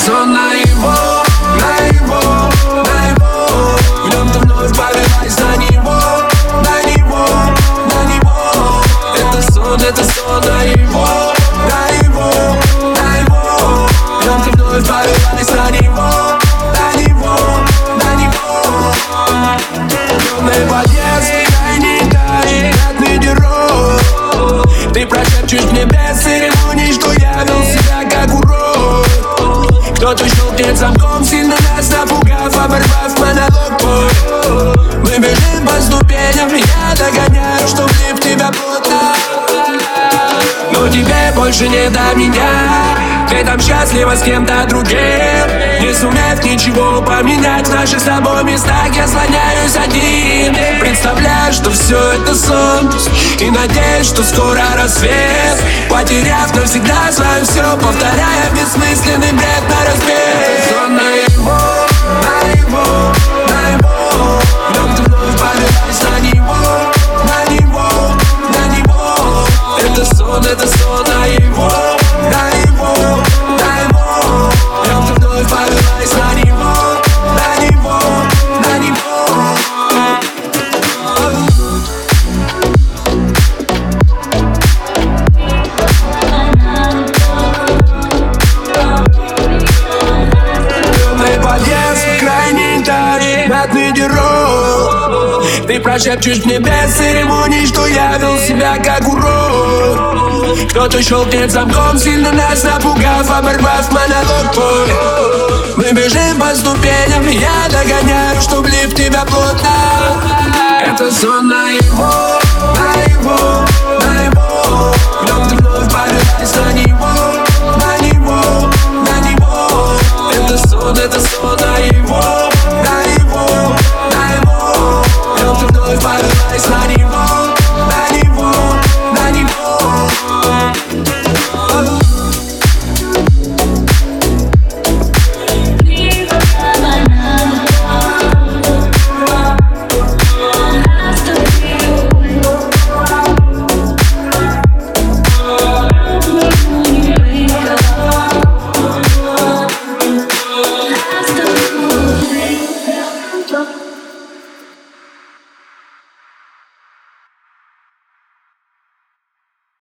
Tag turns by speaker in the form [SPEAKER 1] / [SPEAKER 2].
[SPEAKER 1] сон наяву, наяву, наяву. В нем ты вновь повелась на него, на него, на него. Это сон наяву, наяву, наяву. В нем ты вновь повелась на него, на него, на него. Темный подъезд, крайний этаж, пятный дерок. Ты прошепчешь мне без церемоний, что я вел себя как урод. Кто-то щелкнет замком, сильно нас напугав, оборвав монолог твой. Мы бежим по ступеням, я догоняю, чтоб влип тебя плотно. Но тебе больше не до меня. Ты там счастлива с кем-то другим, не сумев ничего поменять. В наших с тобой местах я слоняюсь один. Представляю, что все это сон, и надеюсь, что скоро рассвет. Потеряв навсегда свое все, повторяя бессмысленный бред нараспев. Сон наяву, наяву, наяву. В нем ты вновь повелась на него, на него, на него. Это сон наяву, наяву, наяву. В нем ты вновь повелась на него, на него, на него. Пятный дерок. Ты прошепчешь мне без церемоний, что я вел себя как урод. Кто-то щелкнет замком, сильно нас напугав, оборвав монолог твой. Мы бежим по ступеням, я догоняю, чтоб влип тебя плотно. Это сон наяву, наяву.